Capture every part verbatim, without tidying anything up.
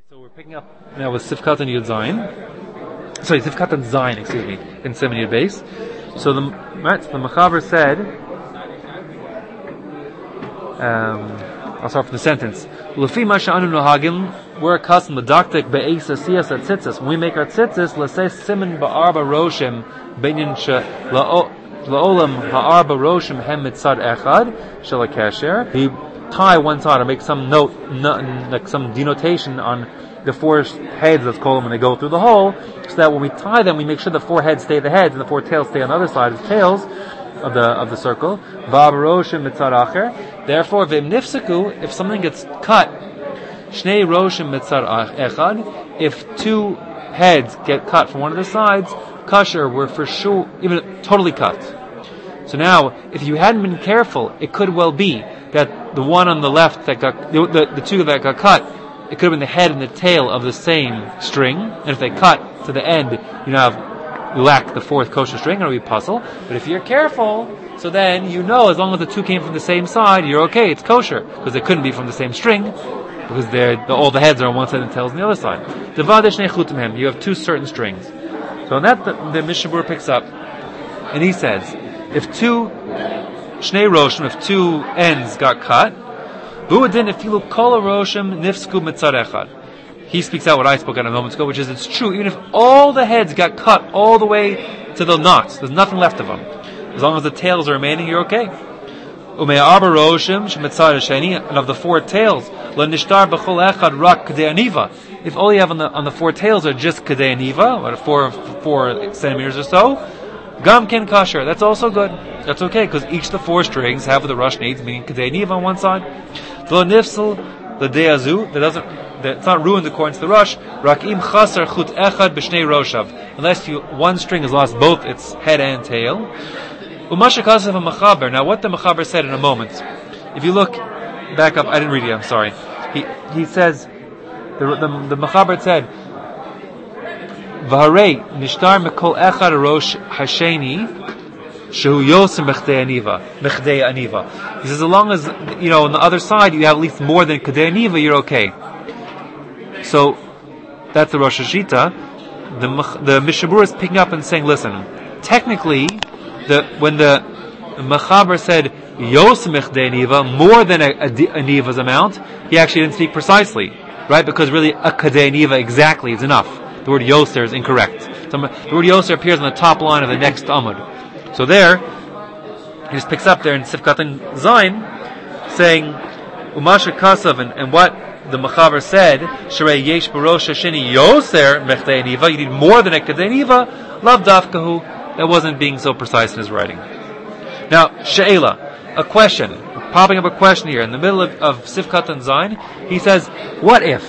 So we're picking up now with Sifkat and Yud Zayin. Sorry, Sifkat and Zayin, excuse me, in seven Yud base. So the the Mechaber said, um, I'll start from the sentence. Lefi ma she'anu nohagim, we're accustomed medaktek be'esa siyas at tzitzis. When we make our tzitzis, l'sei simen ba'arba roshim binyan she la'olam ha'arba roshim hem mitzad echad shel ha'kesher. He tie one side or make some note, n- like some denotation on the four heads, let's call them, when they go through the hole, so that when we tie them, we make sure the four heads stay the heads and the four tails stay on the other side of the tails of the of the circle. Therefore, if something gets cut, if two heads get cut from one of the sides, kasher, we're for sure, even totally cut. So now, if you hadn't been careful, it could well be that the one on the left that got, the, the, the two that got cut, it could have been the head and the tail of the same string, and if they cut to the end, you now have, you lack the fourth kosher string, it'll be puzzle. But if you're careful, so then you know as long as the two came from the same side, you're okay, it's kosher, because they couldn't be from the same string, because they're, the, all the heads are on one side and the tails on the other side. You have two certain strings. So on that, the, the Mishnah Berurah picks up, and he says, if two Shnei Roshim, if two ends got cut, he speaks out what I spoke out a moment ago, which is it's true, even if all the heads got cut all the way to the knots, there's nothing left of them. As long as the tails are remaining, you're okay. And of the four tails, if all you have on the, on the four tails are just kadei aniva, what, four, four centimeters or so, Gam ken kasher, that's also good. That's okay, because each of the four strings have what the rush needs, meaning kadei aniva on one side. Lo nifsel the deazu, that doesn't, that it's not ruined according to the rush. Rakim chasar chut echad b'shnei roshav, unless you one string has lost both its head and tail. Umasha kasav a mechaber. Now, what the mechaber said in a moment. If you look back up, I didn't read it. I'm sorry. He he says the the, the mechaber said, V'harei nishtar mekol echad rosh hasheni. Shehu Yosem Bechdei Aniva, Bechdei Aniva. He says, as long as, you know, on the other side you have at least more than Kadei Aniva, you're okay. So, that's the Rosh Hashita. The, the Mishnah Berurah is picking up and saying, listen, technically, the, when the Mechaber said, Yosem Bechdei Aniva, more than a, a, a Aniva's amount, he actually didn't speak precisely, right? Because really, a Kadei Aniva exactly is enough. The word Yoser is incorrect. So, the word Yoser appears on the top line of the next Amud. So there, he just picks up there in Sifkat and Zayin, saying, Umasha Kasav, and, and what the Mechaber said, Sherei Yesh Barosh Hasheni Yoser Mechdei Aniva, you need more than a Kadei Aniva, Lav Dafkahu, that wasn't being so precise in his writing. Now, She'ela, a question, popping up a question here, in the middle of, of Sifkat and Zayin, he says, what if?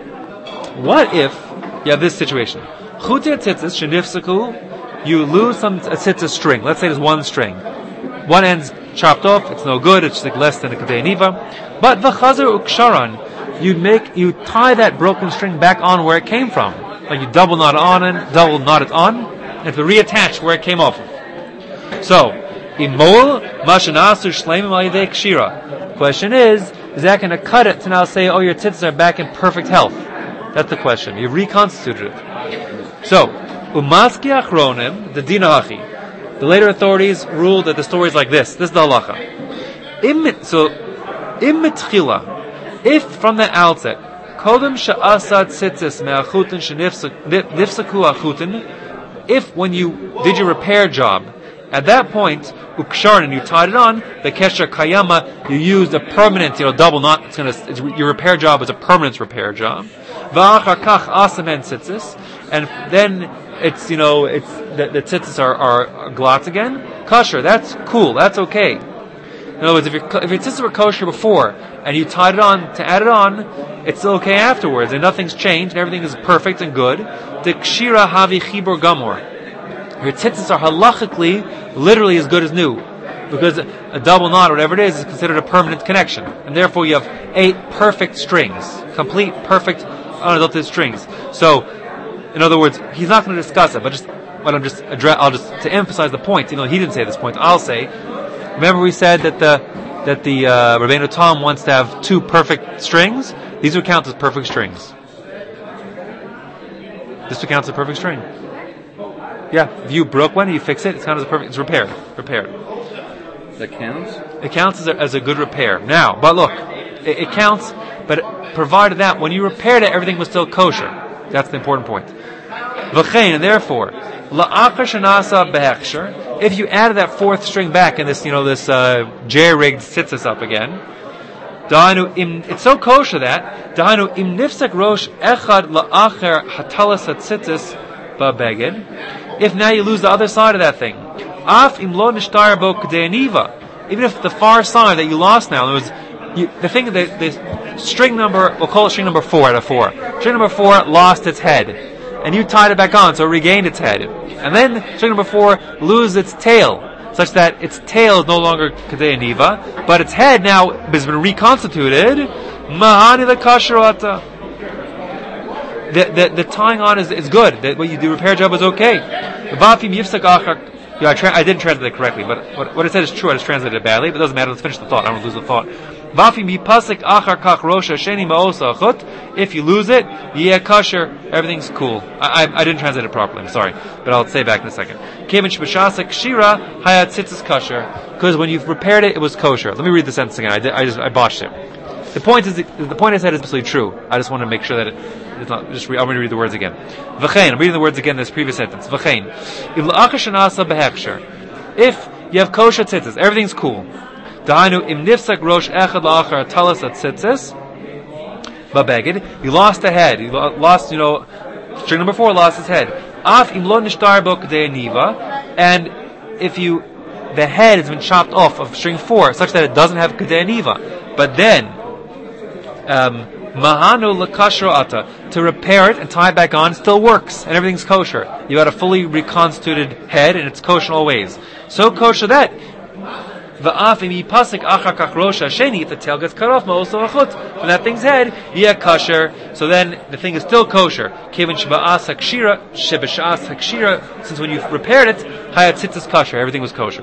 What if you have this situation? Chutei tzitzis shenifsaku, you lose some a tzitzis string. Let's say there's one string. One end's chopped off, it's no good, it's just like less than a kadei aniva. But v'chazer uksharan, you make you tie that broken string back on where it came from. Like you double knot it on and double knot it on, and to reattach where it came off of. So, imol mashanasu shleimim al yedei kshira. Question is, is that going to cut it to now say, oh, your tzitzis are back in perfect health? That's the question. You've reconstituted it. So, Umaski achronim, the dinahachi. The later authorities ruled that the story is like this. This is the halacha. Im, so, imitchila, if from the outset, kodem sha'asad tzitzis me'achutin shenifsaku achutin, if when you did your repair job, at that point, uksharn, and you tied it on, the kesher kayama, you used a permanent, you know, double knot. It's gonna, it's, your repair job is a permanent repair job. V'achar kach asamen tzitzis, and then it's, you know, it's the, the tzitzis are, are, are glots again. Kosher, that's cool, that's okay. In other words, if your if your tzitzis were kosher before and you tied it on to add it on, it's still okay afterwards, and nothing's changed, and everything is perfect and good. The kshira havi chibur gamor. Your tzitzis are halachically, literally as good as new, because a double knot, whatever it is, is considered a permanent connection, and therefore you have eight perfect strings, complete, perfect, unadulterated strings. So, in other words, he's not going to discuss it, but just, but I'm just address, I'll just to emphasize the point. You know, he didn't say this point. I'll say. Remember, we said that the that the uh, Rabbeinu Tam wants to have two perfect strings. These would count as perfect strings. This counts as a perfect string. Yeah, if you broke one, you fix it. It's counted as a perfect. It's repaired. Repaired. That counts. It counts as a, as a good repair. Now, but look, it, it counts. But provided that when you repaired it, everything was still kosher. That's the important point. V'chein, and therefore, la'achar shenasa behechsher. If you added that fourth string back and this, you know, this uh, jerry-rigged sits us up again. Dahanu im, it's so kosher that dahanu im nifsek rosh echad la'acher hatalas hatzitzis ba'beged. If now you lose the other side of that thing, af im lo nishtar bo k'de'aniva. Even if the far side that you lost now, it was you, the thing that the string number, we'll call it string number four out of four. String number four lost its head, and you tied it back on, so it regained its head. And then string number four loses its tail, such that its tail is no longer Kedei Aniva, but its head now has been reconstituted. Mahani the kashrata. The, the the tying on is is good. The, what you do repair job is okay. Vafim yifsak achar. Yeah, I, tra- I didn't translate it correctly, but what, what it said is true. I just translated it badly, but it doesn't matter. Let's finish the thought. I don't want to lose the thought. If you lose it, yeah, kosher, everything's cool. I, I, I didn't translate it properly. I'm sorry, but I'll say it back in a second. Because when you've repaired it, it was kosher. Let me read the sentence again. I, did, I just I botched it. The point is, the point I said is absolutely true. I just want to make sure that it, it's not. Just re, I'm going to read the words again. V'chein. I'm reading the words again. This previous sentence. V'chein. If you have kosher tzitzis, everything's cool. Dahanu im nifsak rosh echad la'achar talas at tzitzis babeged. You lost the head. You lost, you know, string number four lost his head. Af im lo nishtar bo k'dei aniva. And if you, the head has been chopped off of string four, such that it doesn't have k'dei aniva. But then, mahanu l'kashro ata, to repair it and tie it back on still works, and everything's kosher. You had a fully reconstituted head, and it's kosher in all ways. So kosher that v'afim yipasik achar kach rosh hasheni, if the tail gets cut off, ma'oso achut, from that thing's head, yeah, kosher. So then the thing is still kosher. Kevin sheba'as hakshira, shebashas hakshira, since when you repaired it, hayat tzitzis kosher, everything was kosher.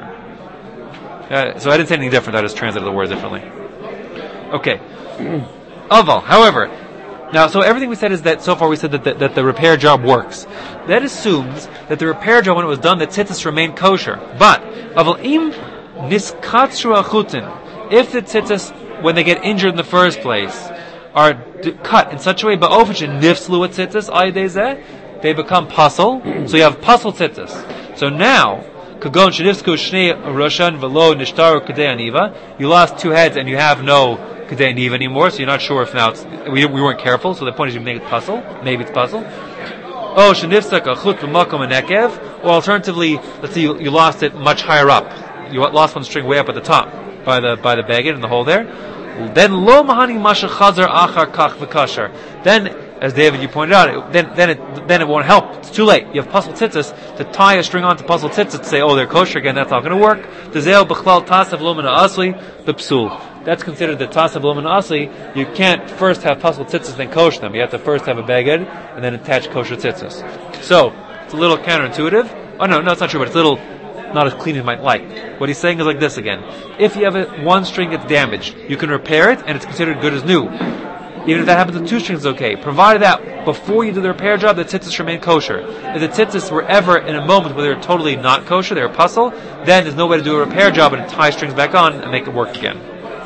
Uh, so I didn't say anything different. I just translated the words differently. Okay. Aval, however, now, so everything we said is that, so far we said that the, that the repair job works. That assumes that the repair job, when it was done, the tzitzis remained kosher. But, aval im niskatsru achutin, if the tzitzis, when they get injured in the first place, are d- cut in such a way, ba'ofishin nifslu tzitzis aydezeh, they become puzzle, so you have puzzle tzitzis. So now, kagon shenifsku shnei roshan velo nishtaru kadei aniva, you lost two heads and you have no Kedei Aniva anymore, so you're not sure if now it's, we, we weren't careful, so the point is you make it puzzle, maybe it's puzzle. Oh, shenifsak achut b'makom anekev, or alternatively, let's say you, you lost it much higher up. You lost one string way up at the top, by the, by the baggage in the hole there. Then lo mahani masha chazar achar kach v'kasher. Then, as David, you pointed out, it, then, then it, then it won't help. It's too late. You have puzzle tzitzis, to tie a string onto puzzle tzitzis to say, oh, they're kosher again, that's not going to work. Dezeo b'chlal tasav lo mina asli, b'psul. That's considered the tasav lo mina asli. You can't first have puzzle tzitzis then kosher them. You have to first have a baged and then attach kosher tzitzis. So, it's a little counterintuitive. Oh no, no, it's not true, but it's a little not as clean as you might like. What he's saying is like this again. If you have a, one string that's damaged, you can repair it and it's considered good as new. Even if that happens with two strings, it's okay. Provided that before you do the repair job, the tzitzis remain kosher. If the tzitzis were ever in a moment where they're totally not kosher, they're a puzzle, then there's no way to do a repair job and tie strings back on and make it work again.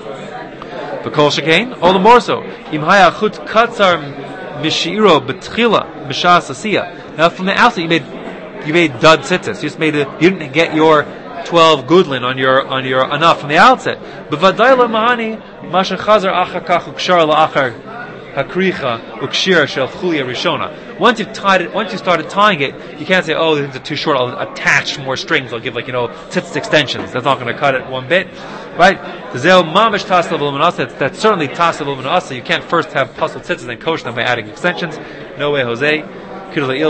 But kol shekain, all the more so. Im haya chut katzar mishiro betchila mishas asiya. Now from the outset, you made you made dud tzitzis. You just made a, you didn't get your twelve gudlin on your on your enough from the outset. B'vaday la mahani masha chazar achar kach ukshar la achar hakricha ukshira shel chulia rishona. Once you've tied it, once you started tying it, you can't say, oh, these are too short, I'll attach more strings, I'll give like, you know, tzitzis extensions. That's not going to cut it one bit. Right? That's certainly tasav l'manasa. You can't first have puzzle tzitzis and then kosher them by adding extensions. No way, Jose. Like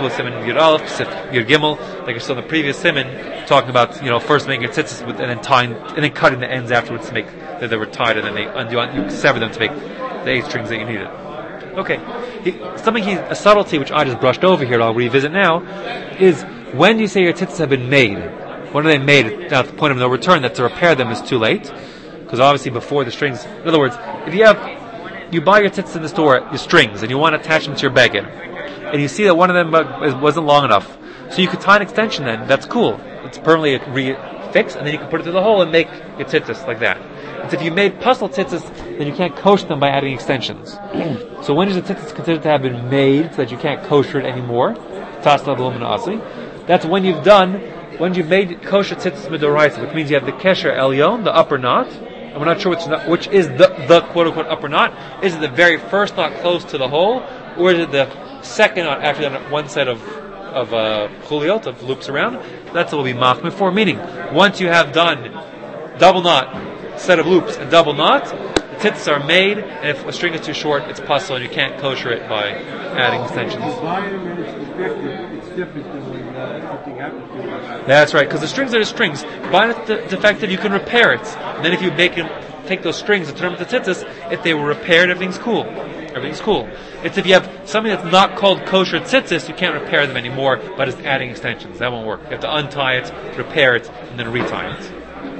I saw in the previous simon, talking about, you know, first making a tzitzis with, and then tying, and then cutting the ends afterwards to make that they were tied, and then they undo, you sever them to make the eight strings that you needed. Okay, he, something he, a subtlety which I just brushed over here, I'll revisit now, is when you say your tzitzis have been made. When are they made? Now, at the point of no return, that to repair them is too late, because obviously before the strings. In other words, if you have, you buy your tzitzis in the store, your strings, and you want to attach them to your beged. and you see that one of them wasn't long enough. So you could tie an extension then. That's cool. It's permanently re-fixed, and then you can put it through the hole and make your tzitzis like that. But if you made puzzle tzitzis, then you can't kosher them by adding extensions. So when is the tzitzis considered to have been made so that you can't kosher it anymore? That's when you've done, when you've made kosher tzitzis midoraisa, which means you have the kesher elyon, the upper knot, and we're not sure which, knot, which is the, the quote-unquote upper knot. Is it the very first knot close to the hole, or is it the second knot after that one set of of uh, chuliot, of loops around? That's what will be machmir for. Meaning, once you have done double knot, set of loops, and double knot, the tzitzis are made, and if a string is too short, it's puzzle, and you can't kosher it by adding extensions. That's right, because the strings are the strings. By it's defective, you can repair it. And then if you make them, take those strings and turn them into tzitzis, if they were repaired, everything's cool. Everything's cool. It's if you have something that's not called kosher tzitzis, you can't repair them anymore, but it's adding extensions. That won't work. You have to untie it, repair it, and then retie it.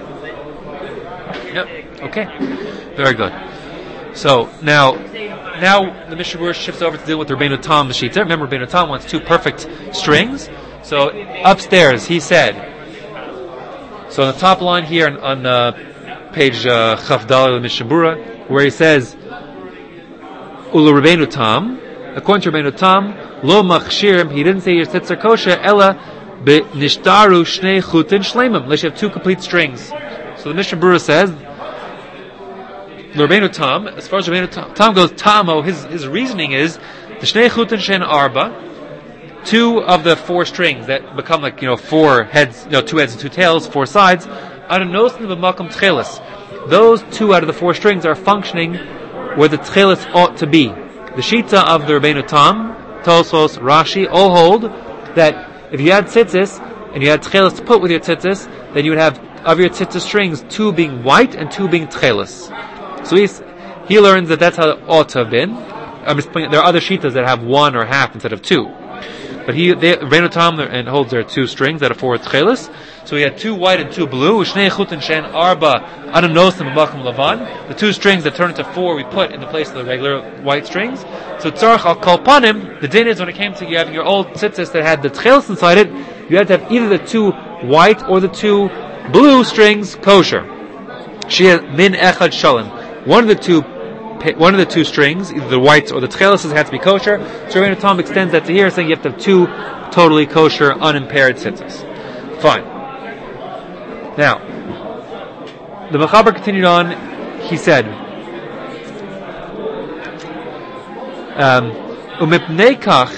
Yep. Okay. Very good. So now, now the Mishnah Berurah shifts over to deal with the Rabbeinu Tam the Shita. Remember, Rabbeinu Tam wants two perfect strings. So upstairs, he said. So on the top line here on, on uh, page uh, Chavdal of the Mishnah Berurah, where he says, Ulu Rabbeinu Tam, according to Rabbeinu Tam, lo machshirim, he didn't say your tzitzer kosher, ella be nishtaru shnei chutin shleimim, unless you have two complete strings. So the Mishnah Berurah says, Rabbeinu Tam, as far as Rabbeinu Tam, Tam goes, Tamo, his his reasoning is the shnei chutin shen arba, two of the four strings that become like, you know, four heads, you know, two heads and two tails, four sides, adanosin b'makom tchelis. Those two out of the four strings are functioning where the tchelis ought to be. The shita of the Rabbeinu Tam, Tosfos, Rashi, all hold that if you had tzitzis and you had tchelis to put with your tzitzis, then you would have of your tzitzis strings two being white and two being tchelis. So he's, he learns that that's how it ought to have been. I'm just pointing, there are other shitas that have one or half instead of two. But he, Rabbeinu Tam, and holds there are two strings that are four tchelis. So he had two white and two blue. Shnei chutin shen arba adanosim b'makom lavan. The two strings that turn into four we put in the place of the regular white strings. So tzarich al kol panim. The din is when it came to you having your old tzitzis that had the tchelis inside it, you had to have either the two white or the two blue strings kosher. Shia min echad shalom. One of the two, one of the two strings, either the whites or the tchelis, had to be kosher. So Rabbeinu Tam extends that to here, saying you have to have two totally kosher, unimpaired tzitzis. Fine. Now, the Mechaber continued on. He said, "Umipnei kach."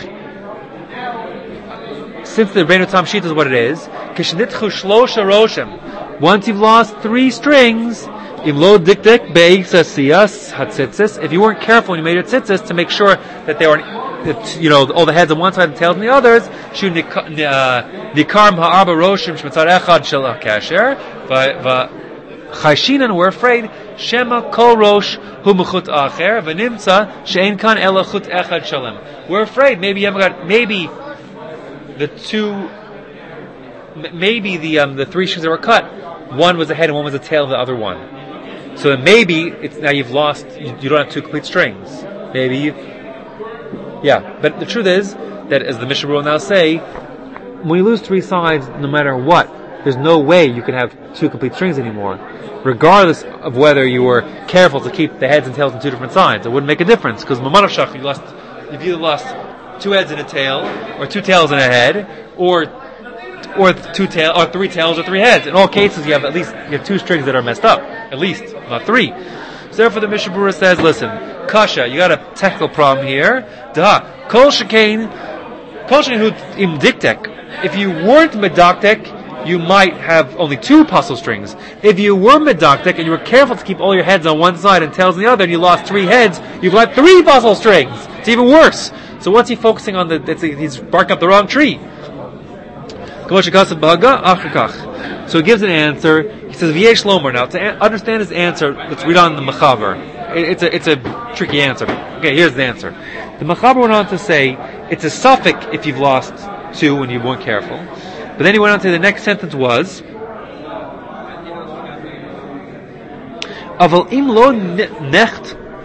Since the Rabbeinu Tam Shita is what it is, kishnitchu shlosha roshem. Once you've lost three strings, if lo dikdik be'isa siyas hatzitzis. If you weren't careful when you made your tzitzis to make sure that they were, you know, all the heads on one side and tails on the others, shu nikarm ha'arba roshim shmitzad echad shel kasher. V'chayshinan, we're afraid shema kol rosh hu mechut acher v'nimtza she'en kan ela chut echad shalem. We're afraid maybe you haven't got maybe the two, maybe the um, the three strings that were cut, one was the head and one was the tail of the other one. So maybe it's now you've lost, you, you don't have two complete strings. Maybe you've, yeah. But the truth is that, as the Mishnah will now say, when you lose three sides, no matter what, there's no way you can have two complete strings anymore, regardless of whether you were careful to keep the heads and tails on two different sides. It wouldn't make a difference, because Mamad of Shach, you lost, you've either lost two heads and a tail, or two tails and a head, or or two tail, or three tails or three heads. In all cases, you have at least you have two strings that are messed up, at least, not three. So therefore, the Mishnah Berurah says, "Listen, kasha, you got a technical problem here. Da kol shekain, kol shekain hu im diktek. If you weren't medaktek, you might have only two puzzle strings. If you were medaktek and you were careful to keep all your heads on one side and tails on the other, and you lost three heads, you've got three puzzle strings. It's even worse. So what's he focusing on? The it's, he's barking up the wrong tree." So he gives an answer. He says, "V'yesh lomer." Now, to a- understand his answer, let's read on the Mechaber. It, it's a it's a tricky answer. Okay, here's the answer. The Mechaber went on to say it's a suffix if you've lost two when you weren't careful. But then he went on to the next sentence was, "Aval im lo necht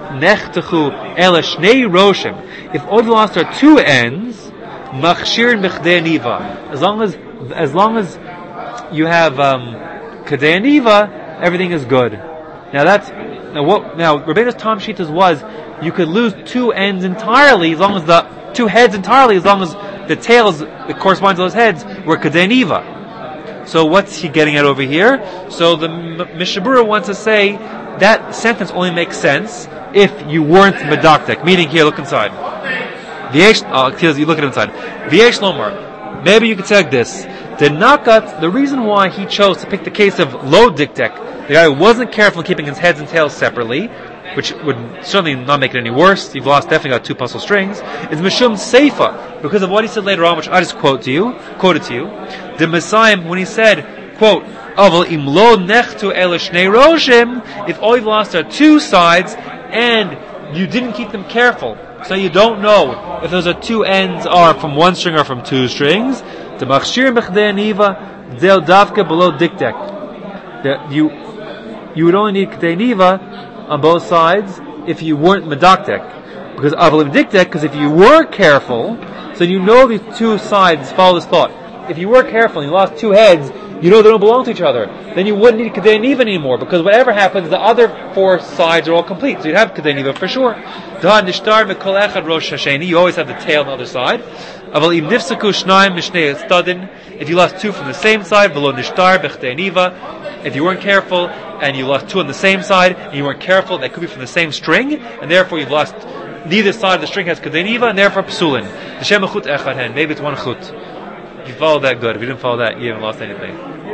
nechtechu ele shnei roshim. If all you lost are two ends, machshirin b'chdei aniva. As long as, as long as you have um, kadei aniva, everything is good. Now that's now what now Rabbeinu's Tam Shitas was you could lose two ends entirely as long as the two heads entirely as long as the tails that correspond to those heads were kadei aniva. So what's he getting at over here? So the Mishnah Berurah wants to say that sentence only makes sense if you weren't medaktek. Meaning here, look inside. V'yesh, oh, you look at inside. V'yesh lomar. Maybe you could say like this. The nakat, the reason why he chose to pick the case of lo diktek, the guy who wasn't careful in keeping his heads and tails separately, which would certainly not make it any worse. You've lost definitely got two puzzle strings. Is mishum seifa because of what he said later on, which I just quote to you, quoted to you. The Messiah when he said, quote, "Aval im lo nechtu ele shnei roshim," if all you've lost are two sides and you didn't keep them careful, so you don't know if those are two ends are from one string or from two strings. The machshir b'chdei aniva del davka below diktek. That you you would only need kdei aniva on both sides if you weren't medaktek. Because avalim diktek, because if you were careful, so you know these two sides follow this thought. If you were careful and you lost two heads, you know they don't belong to each other. Then you wouldn't need Kedei Niva anymore, because whatever happens, the other four sides are all complete. So you'd have Kedei Niva for sure. You always have the tail on the other side. If you lost two from the same side, if you weren't careful and you lost two on the same side and you weren't careful, that could be from the same string, and therefore you've lost neither side of the string has Kedei Niva, and therefore psulin. Maybe it's one chut. If you follow that, good. If you didn't follow that, you haven't lost anything.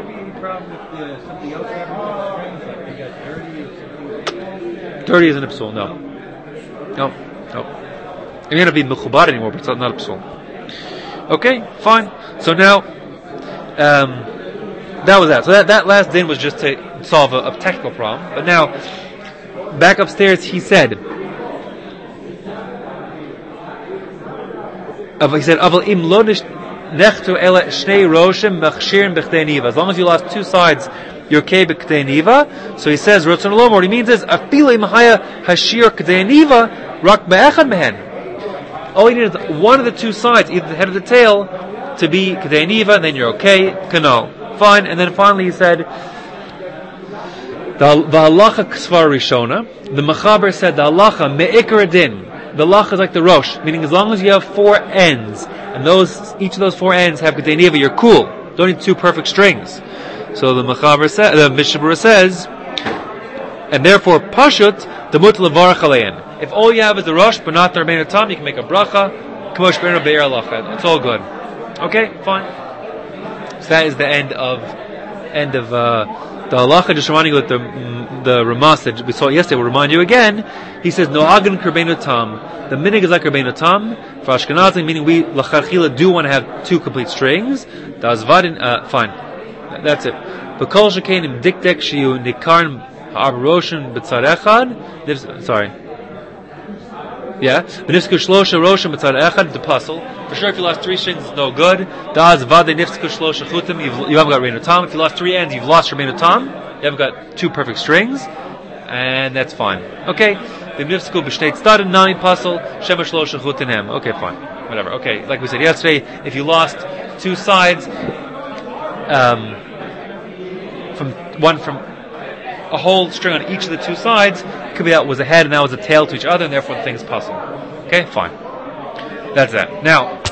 Dirty isn't a psul, no. No, no. It may not be mechubar anymore, but it's not a psul. Okay, fine. So now, um, that was that. So that, that last din was just to solve a, a technical problem. But now, back upstairs, he said, he said, Aval im lo nechtu ele shnei roshim machshirin b'chdei niva. As long as you lost two sides, you're okay b'chdei niva. So he says, Rotzon Lomar, what he means is, afilu im haya hashir k'dei niva, rak be'echad mehen. All you need is one of the two sides, either the head or the tail, to be k'dei niva, and then you're okay, kano. Fine. And then finally he said, the halacha ksvar rishona, the Mechaber said, the halacha me'ikar din. The halacha is like the rosh, meaning as long as you have four ends, and those each of those four ends have Kedei Niva, you're cool. Don't need two perfect strings. So the Mechaber says, the Mishnah Berurah says, and therefore pashut the mut levarach alein. If all you have is the rosh, but not the Rabbeinu Tam, you can make a bracha. K'mosh be'er be'er halacha. It's all good. Okay, fine. So that is the end of end of uh, the halacha. Just reminding you that the the Ramas that we saw yesterday will remind you again. He says no hagen Rabbeinu Tam. The minig is like Rabbeinu Tam for Ashkenazim, meaning we lacharchila do want to have two complete strings. The azvadin, uh, fine, that's it. But kol shekenim dikdek shiu nikarn ha'abroshin b'tzad echad. Sorry. Yeah, v'nifsku shlosha roshin b'tzad echad. The puzzle. For sure, if you lost three strings, it's no good. Da azvadin nifsku shlosha chutim. You haven't got Rabbeinu Tam. If you lost three ends, you've lost Rabbeinu Tam. You haven't got two perfect strings, and that's fine. Okay. The nifsku b'shnei tzadin nami puzzle sheva shlosha chutim. Okay, fine. Whatever. Okay, like we said yesterday, if you lost two sides, um, from one from a whole string on each of the two sides, it could be that was a head and that was a tail to each other, and therefore the thing's puzzle. Okay, fine. That's that. Now.